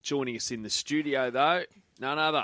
Joining us in the studio, though, none other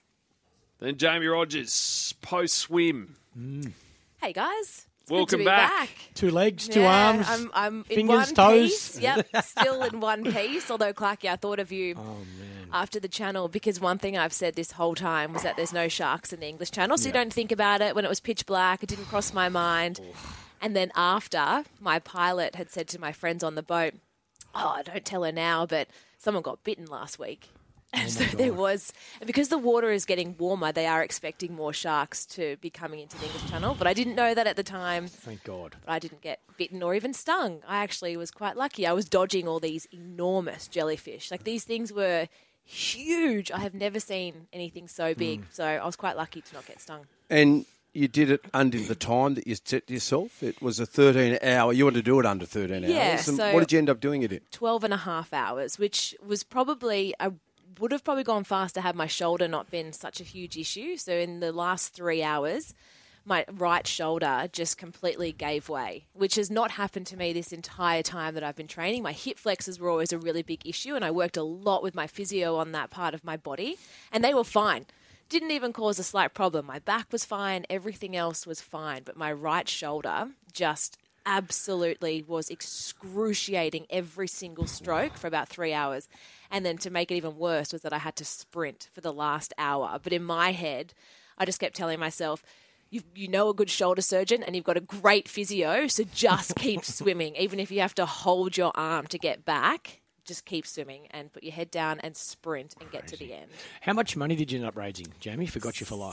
than Jamie Rogers, post-swim. Hey, guys. It's Welcome good to be back. 2 legs, 2 arms, I'm fingers, in one toes. piece. Yep, still in one piece. Although, Clarky, I thought of you after the channel because one thing I've said this whole time was that there's no sharks in the English Channel, so you don't think about it. When it was pitch black, it didn't cross my mind. And then after, my pilot had said to my friends on the boat, "Oh, don't tell her now, but someone got bitten last week." And so there was, because the water is getting warmer, they are expecting more sharks to be coming into the English Channel. But I didn't know that at the time. Thank God. But I didn't get bitten or even stung. I actually was quite lucky. I was dodging all these enormous jellyfish. Like, these things were huge. I have never seen anything so big. So I was quite lucky to not get stung. And you did it under the time that you set yourself? It was a 13-hour. You wanted to do it under 13 hours. Yeah, And so- what did you end up doing it in? 12 and a half hours, which was probably, I would have probably gone faster had my shoulder not been such a huge issue. So in the last 3 hours, my right shoulder just completely gave way, which has not happened to me this entire time that I've been training. My hip flexors were always a really big issue, and I worked a lot with my physio on that part of my body, and they were fine. Didn't even cause a slight problem. My back was fine. Everything else was fine. But my right shoulder just absolutely was excruciating every single stroke for about 3 hours. And then to make it even worse was that I had to sprint for the last hour. But in my head, I just kept telling myself, you know a good shoulder surgeon and you've got a great physio, so just keep swimming. Even if you have to hold your arm to get back, just keep swimming and put your head down and sprint and get to the end. How much money did you end up raising, Jamie, for Got You for Life?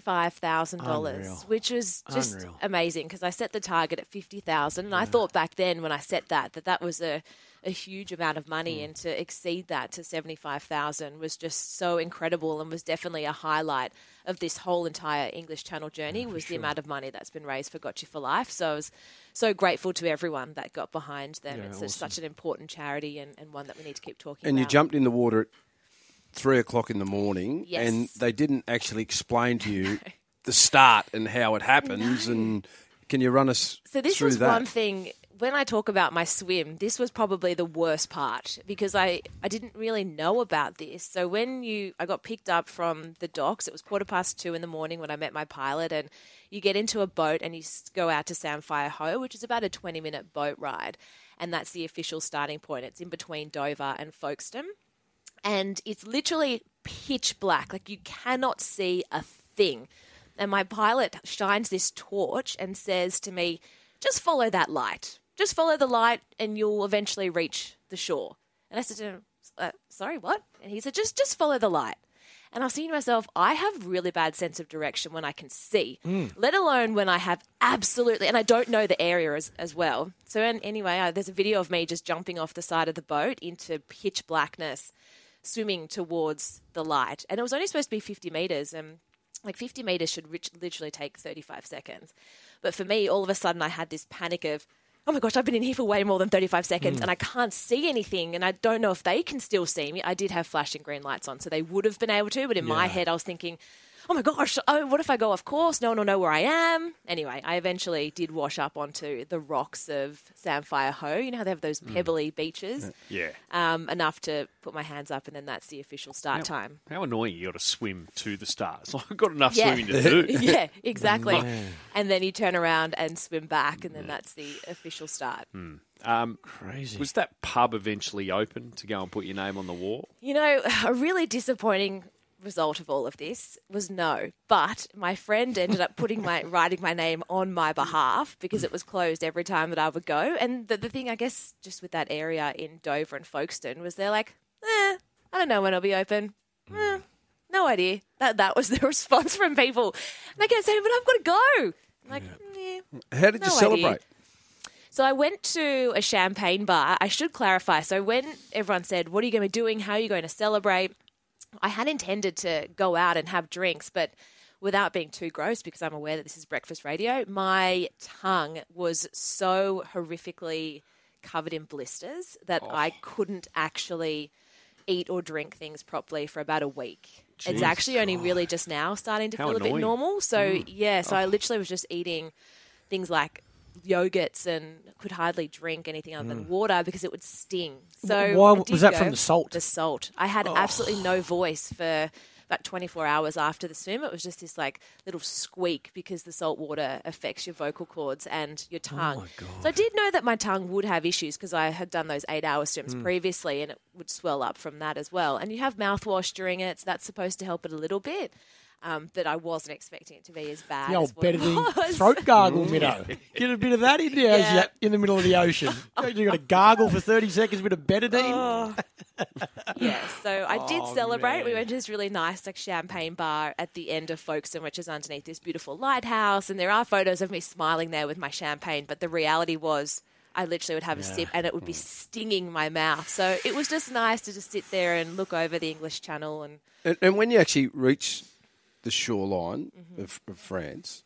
$75,000, which was just Unreal. amazing because I set the target at $50,000, and I thought back then when I set that was a huge amount of money, and to exceed that to $75,000 was just so incredible and was definitely a highlight of this whole entire English Channel journey was the amount of money that's been raised for Got You for Life. So I was so grateful to everyone that got behind them. Yeah, It's awesome. such an important charity and one that we need to keep talking And about. you jumped in the water at 3 o'clock in the morning, Yes. and they didn't actually explain to you the start and how it happens. And can you run us So this through was that? one thing, when I talk about my swim, this was probably the worst part because I didn't really know about this. So when I got picked up from the docks, it was 2:15 in the morning when I met my pilot, and you get into a boat and you go out to Samphire Hoe, which is about a 20-minute boat ride. And that's the official starting point. It's in between Dover and Folkestone. And it's literally pitch black. Like, you cannot see a thing. And my pilot shines this torch and says to me, just follow that light. Just follow the light and you'll eventually reach the shore. And I said to him, sorry, what? And he said, just follow the light. And I was thinking to myself, I have really bad sense of direction when I can see, let alone when I have absolutely, and I don't know the area as well. So anyway, there's a video of me just jumping off the side of the boat into pitch blackness, swimming towards the light. And it was only supposed to be 50 metres, and like 50 metres should literally take 35 seconds. But for me, all of a sudden I had this panic of, oh my gosh, I've been in here for way more than 35 seconds and I can't see anything, and I don't know if they can still see me. I did have flashing green lights on, so they would have been able to, but in my head I was thinking, oh my gosh, what if I go off course? No one will know where I am. Anyway, I eventually did wash up onto the rocks of Samphire Hoe. You know how they have those pebbly beaches? Yeah. Enough to put my hands up, and then that's the official start time. How annoying you got to swim to the start. It's like, I've got enough swimming to do. Yeah, exactly. And then you turn around and swim back, and then that's the official start. Crazy. Was that pub eventually open to go and put your name on the wall? You know, a really disappointing result of all of this was no. But my friend ended up writing my name on my behalf because it was closed every time that I would go. And the thing, I guess, just with that area in Dover and Folkestone was they're like, I don't know when it'll be open. No idea. That was the response from people. And I kept saying, but I've got to go. I'm like, How did you no celebrate? idea. So I went to a champagne bar. I should clarify. So when everyone said, what are you going to be doing? How are you going to celebrate? I had intended to go out and have drinks, but without being too gross, because I'm aware that this is breakfast radio, my tongue was so horrifically covered in blisters that I couldn't actually eat or drink things properly for about a week. It's actually only really just now starting to How feel a bit annoying. normal. So, so I literally was just eating things like yogurts and could hardly drink anything other than water because it would sting. So Why I did was that go- from the salt? The salt. I had absolutely no voice for about 24 hours after the swim. It was just this like little squeak because the salt water affects your vocal cords and your tongue. my God. So I did know that my tongue would have issues because I had done those 8-hour swims previously and it would swell up from that as well. And you have mouthwash during it, so that's supposed to help it a little bit. But I wasn't expecting it to be as bad The as old what it Betadine was. throat gargle, Minnow. Get a bit of that in there as Yeah. you're in the middle of the ocean. You got to gargle for 30 seconds with a Betadine. Yeah, so I did celebrate. We man. went to this really nice like champagne bar at the end of Folkestone, which is underneath this beautiful lighthouse. And there are photos of me smiling there with my champagne. But the reality was I literally would have a sip and it would be stinging my mouth. So it was just nice to just sit there and look over the English Channel. And when you actually reach the shoreline of France,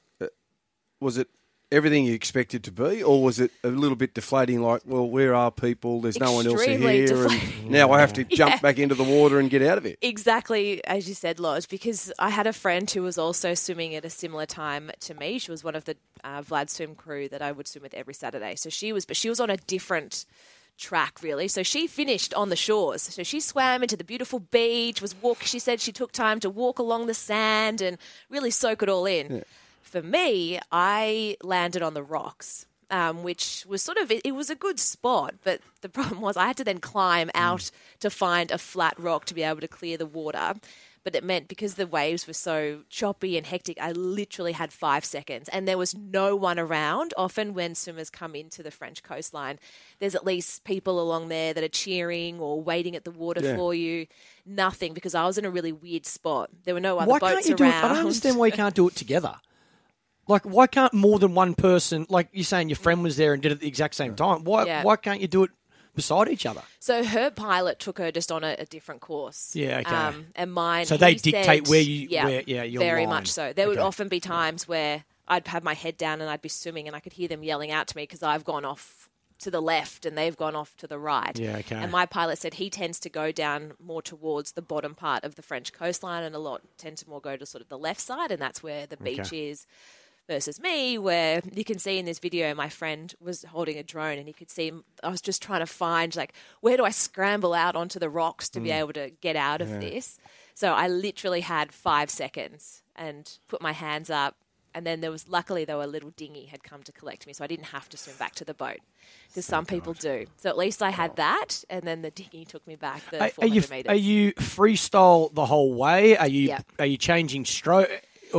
was it everything you expected to be, or was it a little bit deflating? Like, well, where are people? There's no one else Extremely here, deflating. and now I have to jump back into the water and get out of it. Exactly as you said, Lodge, because I had a friend who was also swimming at a similar time to me. She was one of the Vlad swim crew that I would swim with every Saturday. So she was on a different track really. So she finished on the shores. So she swam into the beautiful beach, she said she took time to walk along the sand and really soak it all in. Yeah. For me, I landed on the rocks. Which was it was a good spot, but the problem was I had to then climb out to find a flat rock to be able to clear the water. But it meant because the waves were so choppy and hectic, I literally had 5 seconds and there was no one around. Often when swimmers come into the French coastline, there's at least people along there that are cheering or waiting at the water for you. Nothing, because I was in a really weird spot. There were no other Why boats can't you around. do it? I don't understand why you can't do it together. Like, why can't more than one person, like you're saying your friend was there and did it at the exact same time, why can't you do it beside each other? So her pilot took her just on a different course. Yeah, okay. And mine. So they he dictate said- where you, yeah, your very line. much so. There would Okay. often be times where I'd have my head down and I'd be swimming and I could hear them yelling out to me because I've gone off to the left and they've gone off to the right. Yeah, okay. And my pilot said he tends to go down more towards the bottom part of the French coastline and a lot tend to more go to sort of the left side, and that's where the beach is. Versus me, where you can see in this video, my friend was holding a drone and you could see I was just trying to find, like, where do I scramble out onto the rocks to be able to get out of this? So I literally had 5 seconds and put my hands up. And then luckily a little dinghy had come to collect me, so I didn't have to swim back to the boat because some people do. So at least I had that, and then the dinghy took me back the 400 metres. Are you freestyle the whole way? Are you changing stroke? No,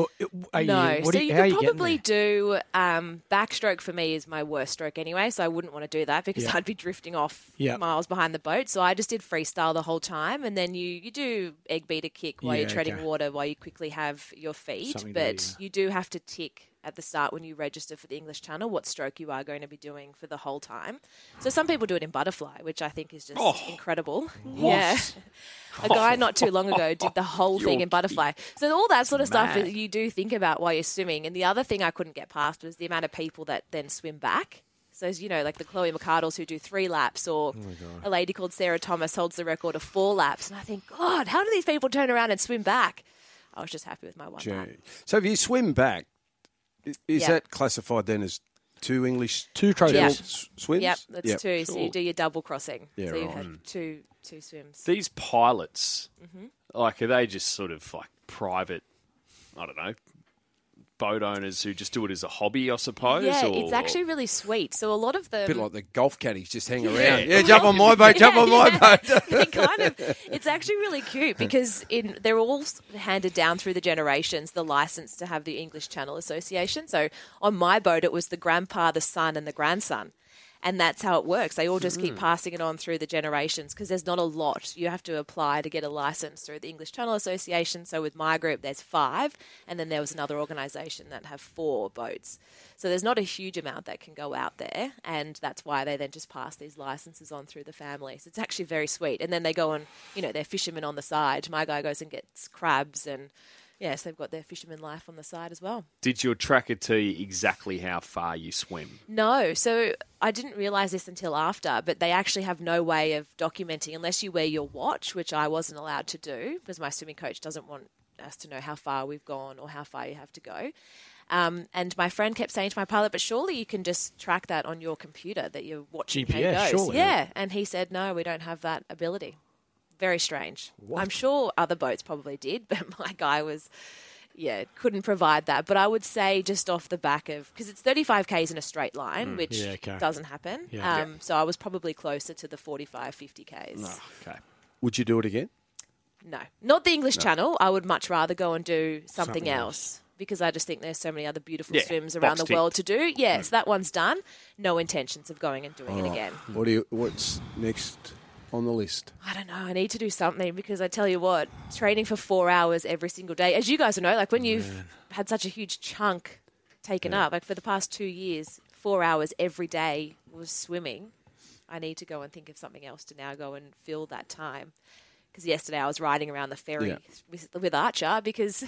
so you could probably do backstroke. For me is my worst stroke anyway, so I wouldn't want to do that because I'd be drifting off miles behind the boat. So I just did freestyle the whole time, and then you do egg beater kick while you're treading water while you quickly have your feet. You do have to tick at the start when you register for the English Channel what stroke you are going to be doing for the whole time. So some people do it in butterfly, which I think is just incredible. What? Yeah. A guy not too long ago did the whole thing in butterfly. So all that sort of stuff that you do think about while you're swimming. And the other thing I couldn't get past was the amount of people that then swim back. So, as you know, like the Chloe McArdles who do 3 laps, or a lady called Sarah Thomas holds the record of 4 laps. And I think, God, how do these people turn around and swim back? I was just happy with my one lap. So if you swim back, is that classified then as 2 English swims? Yep, that's 2. So you do your double crossing. So you have two swims. These pilots, like, are they just sort of like private, I don't know, boat owners who just do it as a hobby, I suppose? Yeah, it's actually really sweet. So a lot of them... A bit like the golf caddies just hang around. Yeah, jump on my boat, jump on my boat. It's actually really cute because they're all handed down through the generations, the license to have the English Channel Association. So on my boat, it was the grandpa, the son, and the grandson. And that's how it works. They all just keep passing it on through the generations because there's not a lot. You have to apply to get a license through the English Channel Association. So with my group, there's 5. And then there was another organisation that have 4 boats. So there's not a huge amount that can go out there. And that's why they then just pass these licenses on through the families. It's actually very sweet. And then they go and, they're fishermen on the side. My guy goes and gets crabs and... Yes, they've got their fisherman life on the side as well. Did your tracker tell you exactly how far you swim? No. So I didn't realise this until after, but they actually have no way of documenting unless you wear your watch, which I wasn't allowed to do because my swimming coach doesn't want us to know how far we've gone or how far you have to go. And my friend kept saying to my pilot, but surely you can just track that on your computer that you're watching how it goes. Surely. Yeah. And he said, no, we don't have that ability. Very strange. What? I'm sure other boats probably did, but my guy was, couldn't provide that. But I would say just off the back of, because it's 35 Ks in a straight line, which doesn't happen. Yeah. So I was probably closer to the 45, 50 Ks. Oh, okay. Would you do it again? No, not the English Channel. I would much rather go and do something else. Because I just think there's so many other beautiful swims around the world to do. Yes, that one's done. No intentions of going and doing it again. What's next on the list? I don't know. I need to do something because I tell you what, training for 4 hours every single day, as you guys know, like when you've had such a huge chunk taken up, like for the past 2 years, 4 hours every day was swimming. I need to go and think of something else to now go and fill that time. Because yesterday I was riding around the ferry with Archer because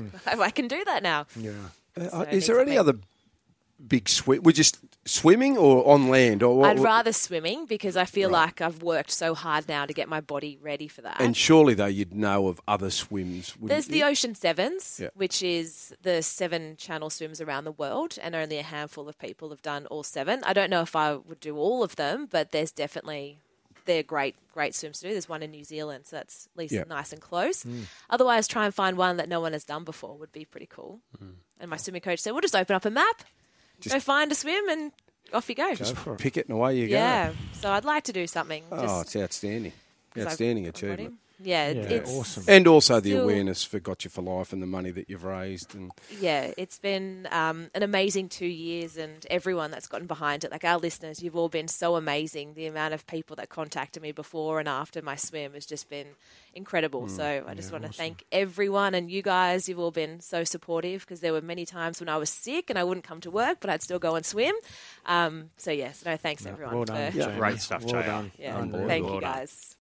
I can do that now. Yeah. So Is there any other big swim? We're just swimming or on land? Or I'd rather swimming because I feel like I've worked so hard now to get my body ready for that. And surely, though, you'd know of other swims. There's the Ocean Sevens, which is the 7 channel swims around the world, and only a handful of people have done all 7. I don't know if I would do all of them, but there's definitely... They're great swims to do. There's one in New Zealand, so that's at least nice and close. Otherwise, try and find one that no one has done before would be pretty cool. And my swimming coach said, we'll just open up a map, go find a swim, and off you go. Just pick it and away you go. Yeah, so I'd like to do something. It's outstanding. Outstanding achievement. Yeah, it's awesome. And also the awareness for Gotcha for Life and the money that you've raised. And it's been an amazing 2 years, and everyone that's gotten behind it, like our listeners, you've all been so amazing. The amount of people that contacted me before and after my swim has just been incredible. So I just want to thank everyone, and you guys, you've all been so supportive because there were many times when I was sick and I wouldn't come to work, but I'd still go and swim. Thanks everyone. Well done. Great stuff, Well JR. done. Yeah, Unbelievable. thank you guys.